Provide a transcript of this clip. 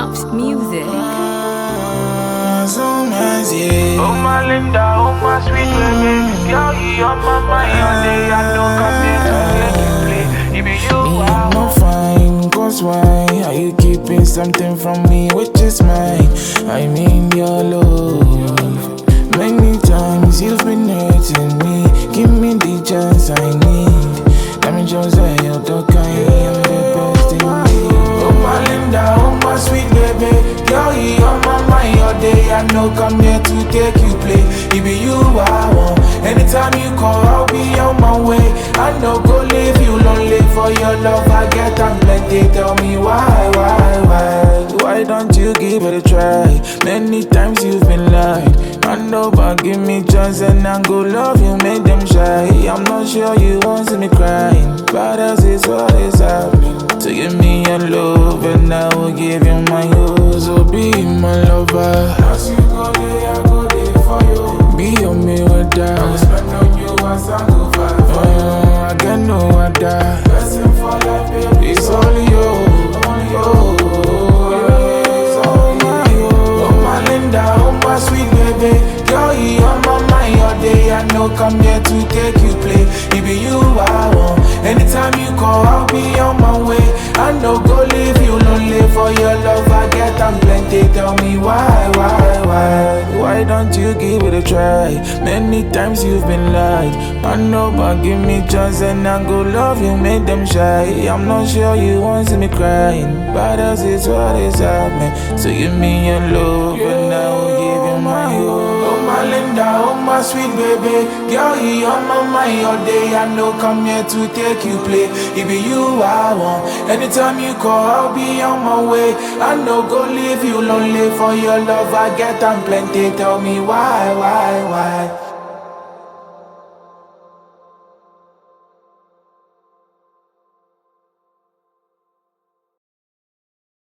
Chops music. Oh my Linda, oh my sweet baby, girl, you on my mind all day. I don't come here to make you play. It be you, I'm not fine, cause why are you keeping something from me which is mine? I mean your love. Many times you've been hurting me. Give me the chance I need. Let me just say you're the kind, I'm the best in me. Oh my Linda, oh my sweet baby, girl, you on my mind all day. I know come here to take you play. It be you I want. Anytime you call, I'll be on my way. I know go leave you lonely for your love. I get I'm plenty. Tell me why? Why don't you give it a try? Many times you've been lied. I know, but give me chance and I go love you, make them shy. I'm not sure you want to see me crying, but as is what is happening. So give me your love and I will give you my whole. So be my lover. As you go there, I go there for you. Be your me with that. I will spend on you as I go fight for you. I get no other. Blessing for life, baby. It's only you, only you. It's only you. Oh my Linda, oh my sweet baby, girl, you on my mind all day. I know come here to take you play. It be you I want. Anytime you call, I'll be on my way. I know go leave you lonely for your love. I get I'm plenty. Tell me why? Why don't you give it a try? Many times you've been lied. I know, but give me chance and I go love you, make them shy. I'm not sure you want to see me crying, but as is what is happening. So give me your love and I will give you my all. Oh my Linda, oh my sweet baby, girl, you on my mind all day. I know come here to take you play. It be you I want. Anytime you call, I'll be on my way. I know go leave you lonely for your love. I get I'm plenty. Tell me why?